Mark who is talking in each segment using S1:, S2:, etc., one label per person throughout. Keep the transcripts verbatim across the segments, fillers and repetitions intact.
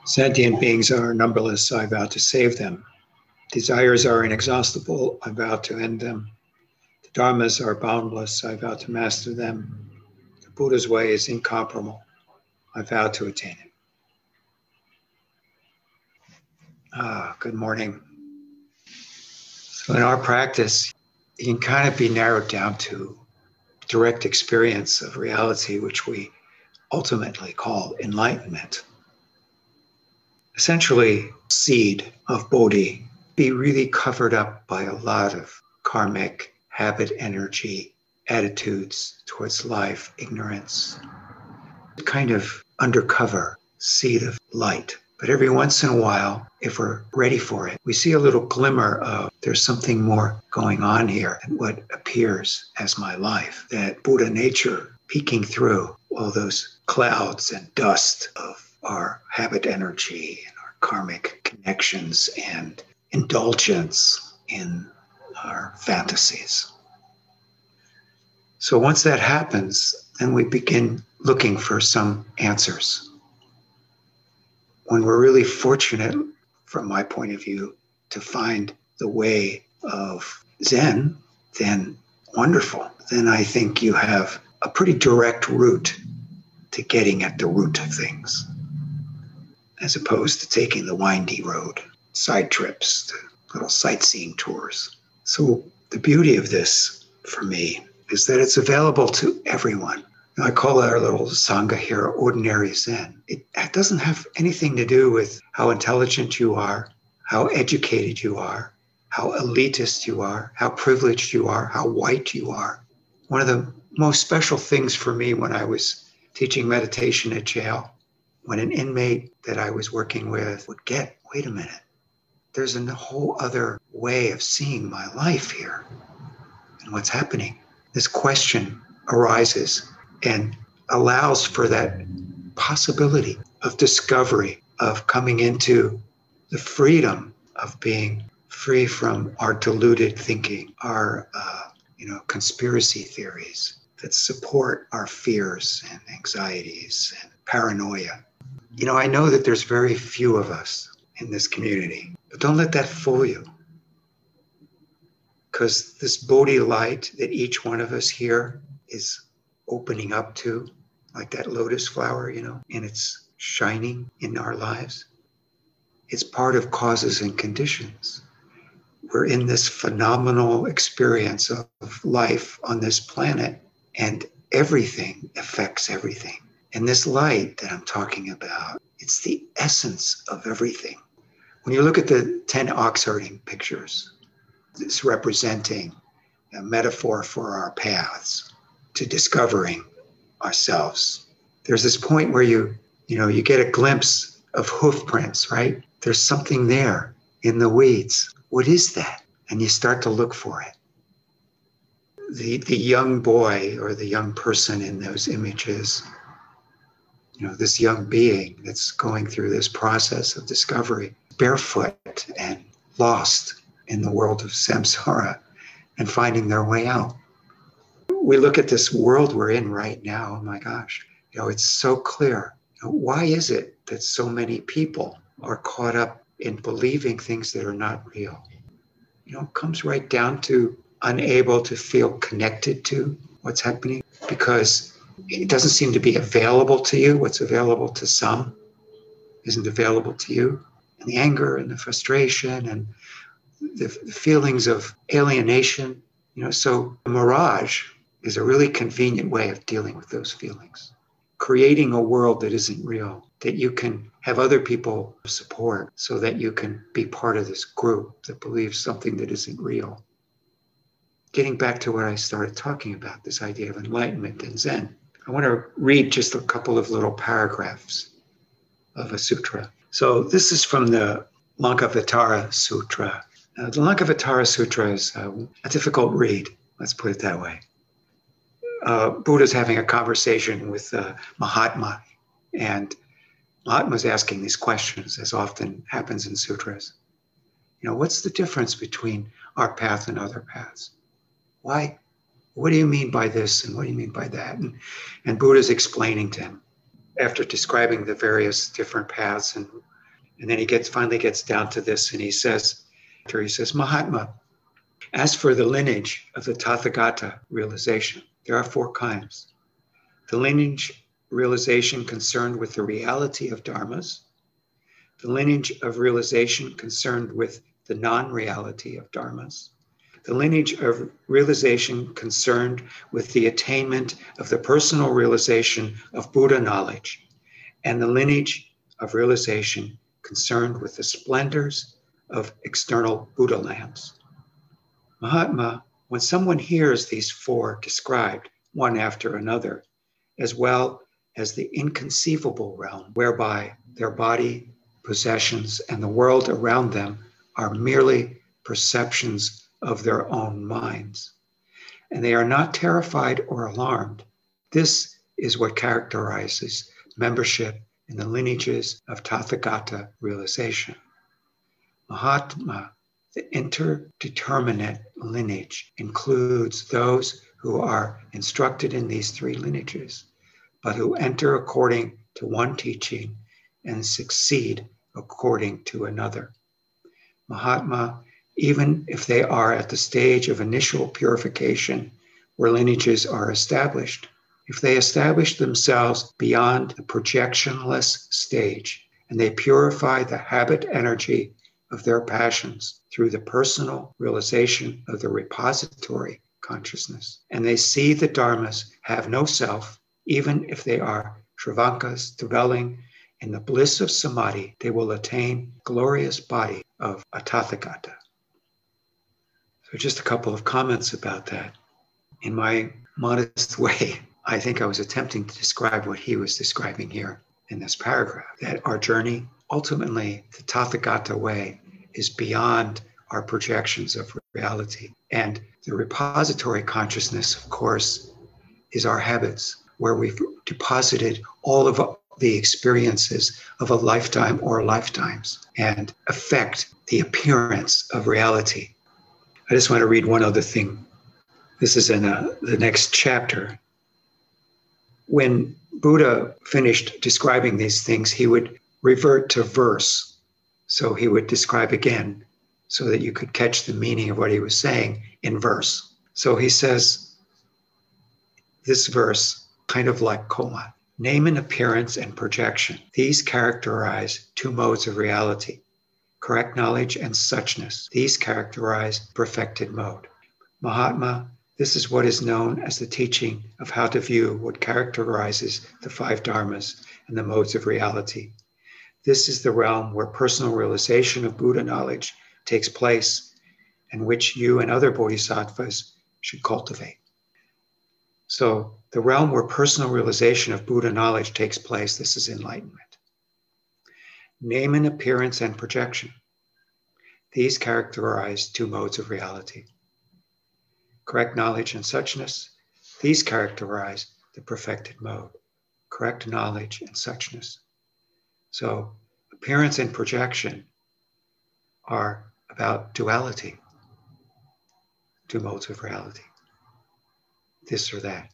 S1: Sentient beings are numberless, I vow to save them. Desires are inexhaustible, I vow to end them. The dharmas are boundless, I vow to master them. The Buddha's way is incomparable, I vow to attain it. Ah, good morning. So in our practice, it can kind of be narrowed down to direct experience of reality, which we ultimately call enlightenment. Essentially, seed of Bodhi be really covered up by a lot of karmic habit, energy, attitudes towards life, ignorance, kind of undercover seed of light. But every once in a while, if we're ready for it, we see a little glimmer of there's something more going on here than what appears as my life, that Buddha nature peeking through all those clouds and dust of our habit energy and our karmic connections and indulgence in our fantasies. So once that happens, then we begin looking for some answers. When we're really fortunate, from my point of view, to find the way of Zen, then wonderful. Then I think you have a pretty direct route to getting at the root of things, as opposed to taking the windy road, side trips, little sightseeing tours. So the beauty of this, for me, is that it's available to everyone. I call our little Sangha here ordinary Zen. It doesn't have anything to do with how intelligent you are, how educated you are, how elitist you are, how privileged you are, how white you are. One of the most special things for me when I was teaching meditation at jail, when an inmate that I was working with would get, wait a minute, there's a whole other way of seeing my life here and what's happening. This question arises and allows for that possibility of discovery, of coming into the freedom of being free from our deluded thinking, our uh, you know, conspiracy theories that support our fears and anxieties and paranoia. You know, I know that there's very few of us in this community, but don't let that fool you. Because this Bodhi light that each one of us here is opening up to, like that lotus flower, you know, and it's shining in our lives. It's part of causes and conditions. We're in this phenomenal experience of life on this planet, and everything affects everything. And this light that I'm talking about, it's the essence of everything. When you look at the ten ox herding pictures, it's representing a metaphor for our paths to discovering ourselves. There's this point where you, you know, you get a glimpse of hoof prints, right? There's something there in the weeds. What is that? And you start to look for it. The, the young boy or the young person in those images, you know, this young being that's going through this process of discovery, barefoot and lost in the world of samsara and finding their way out. We look at this world we're in right now, oh my gosh, you know, it's so clear. You know, why is it that so many people are caught up in believing things that are not real? You know, it comes right down to unable to feel connected to what's happening because it doesn't seem to be available to you. What's available to some isn't available to you. And the anger and the frustration and the, the feelings of alienation, you know, so a mirage is a really convenient way of dealing with those feelings. Creating a world that isn't real, that you can have other people support so that you can be part of this group that believes something that isn't real. Getting back to what I started talking about, this idea of enlightenment and Zen, I want to read just a couple of little paragraphs of a sutra. So this is from the Lankavatara Sutra. Now, the Lankavatara Sutra is uh, a difficult read, let's put it that way. Uh, Buddha's having a conversation with uh, Mahatma, and Mahatma's asking these questions, as often happens in sutras. You know, what's the difference between our path and other paths? Why? What do you mean by this, and what do you mean by that? And, and Buddha's explaining to him, after describing the various different paths and And then he gets finally gets down to this, and he says, he says, Mahatma, as for the lineage of the Tathagata realization, there are four kinds. The lineage realization concerned with the reality of dharmas, the lineage of realization concerned with the non-reality of dharmas, the lineage of realization concerned with the attainment of the personal realization of Buddha knowledge, and the lineage of realization concerned with the splendors of external Buddha lamps. Mahatma, when someone hears these four described one after another, as well as the inconceivable realm whereby their body, possessions, and the world around them are merely perceptions of their own minds, and they are not terrified or alarmed, this is what characterizes membership in the lineages of Tathagata realization. Mahatma, the interdeterminate lineage, includes those who are instructed in these three lineages, but who enter according to one teaching and succeed according to another. Mahatma, even if they are at the stage of initial purification where lineages are established, if they establish themselves beyond the projectionless stage and they purify the habit energy of their passions through the personal realization of the repository consciousness, and they see the dharmas have no self, even if they are Shravankas dwelling in the bliss of samadhi, they will attain glorious body of a Tathagata. So just a couple of comments about that. In my modest way, I think I was attempting to describe what he was describing here in this paragraph, that our journey, ultimately the Tathagata way, is beyond our projections of reality. And the repository consciousness, of course, is our habits, where we've deposited all of the experiences of a lifetime or lifetimes and affect the appearance of reality. I just want to read one other thing. This is in a, the next chapter. When Buddha finished describing these things, he would revert to verse. So he would describe again so that you could catch the meaning of what he was saying in verse. So he says, this verse, kind of like Koma, name and appearance and projection. These characterize two modes of reality, correct knowledge and suchness. These characterize perfected mode. Mahatma, this is what is known as the teaching of how to view what characterizes the five dharmas and the modes of reality. This is the realm where personal realization of Buddha knowledge takes place and which you and other bodhisattvas should cultivate. So the realm where personal realization of Buddha knowledge takes place, this is enlightenment. Name and appearance and projection. These characterize two modes of reality. Correct knowledge and suchness. These characterize the perfected mode. Correct knowledge and suchness. So appearance and projection are about duality, two modes of reality, this or that.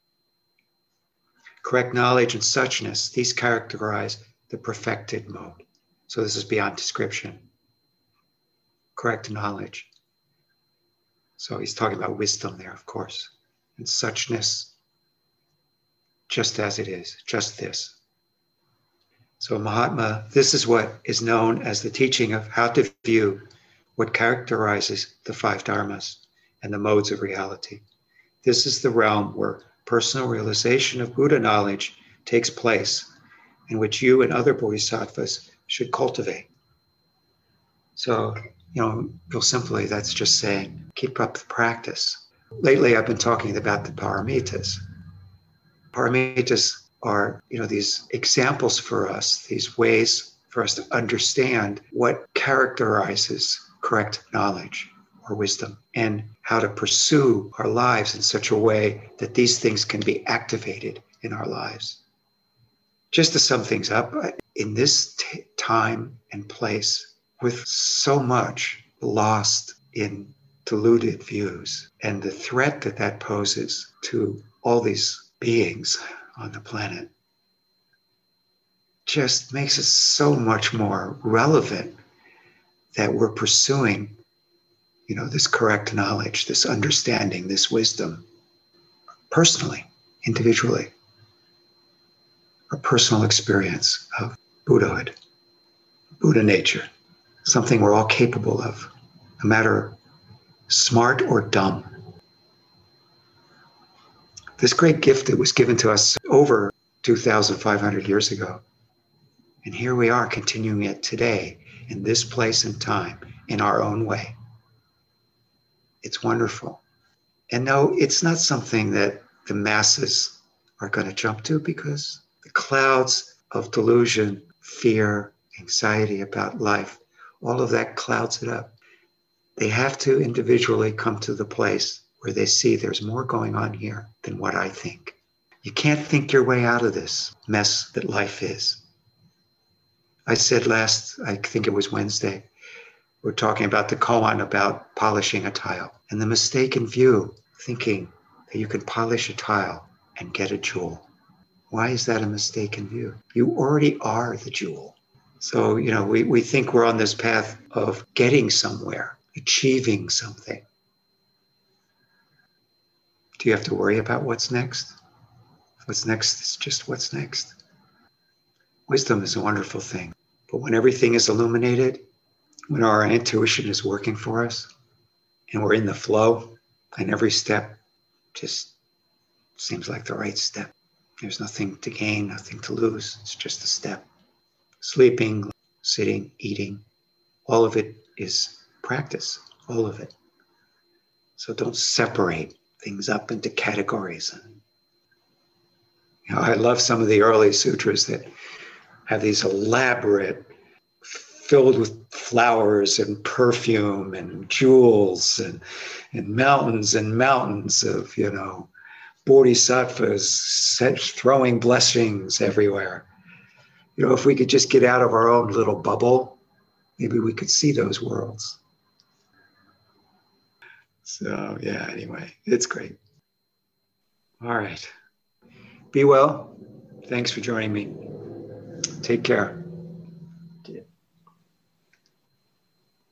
S1: Correct knowledge and suchness, these characterize the perfected mode. So this is beyond description. Correct knowledge. So he's talking about wisdom there, of course. And suchness, just as it is, just this. So Mahatma, this is what is known as the teaching of how to view what characterizes the five dharmas and the modes of reality. This is the realm where personal realization of Buddha knowledge takes place, in which you and other bodhisattvas should cultivate. So, you know, real simply, that's just saying, keep up the practice. Lately, I've been talking about the paramitas. Paramitas are, you know, these examples for us, these ways for us to understand what characterizes correct knowledge or wisdom and how to pursue our lives in such a way that these things can be activated in our lives. Just to sum things up, in this t- time and place, with so much lost in deluded views and the threat that that poses to all these beings on the planet, just makes it so much more relevant that we're pursuing, you know, this correct knowledge, this understanding, this wisdom, personally, individually, a personal experience of Buddhahood, Buddha nature, something we're all capable of, no matter smart or dumb. This great gift that was given to us over two thousand five hundred years ago. And here we are continuing it today in this place and time in our own way. It's wonderful. And no, it's not something that the masses are going to jump to, because the clouds of delusion, fear, anxiety about life, all of that clouds it up. They have to individually come to the place where they see there's more going on here than what I think. You can't think your way out of this mess that life is. I said last, I think it was Wednesday, we're talking about the koan about polishing a tile, and the mistaken view, thinking that you can polish a tile and get a jewel. Why is that a mistaken view? You already are the jewel. So, you know, we, we think we're on this path of getting somewhere, achieving something. Do you have to worry about what's next? What's next is just what's next. Wisdom is a wonderful thing. But when everything is illuminated, when our intuition is working for us, and we're in the flow, and every step just seems like the right step. There's nothing to gain, nothing to lose. It's just a step. Sleeping, sitting, eating, all of it is practice, all of it. So don't separate things up into categories. You know, I love some of the early sutras that have these elaborate, filled with flowers and perfume and jewels and, and mountains and mountains of, you know, bodhisattvas set, throwing blessings everywhere. You know, if we could just get out of our own little bubble, maybe we could see those worlds. So, yeah, anyway, it's great. All right. Be well. Thanks for joining me. Take care.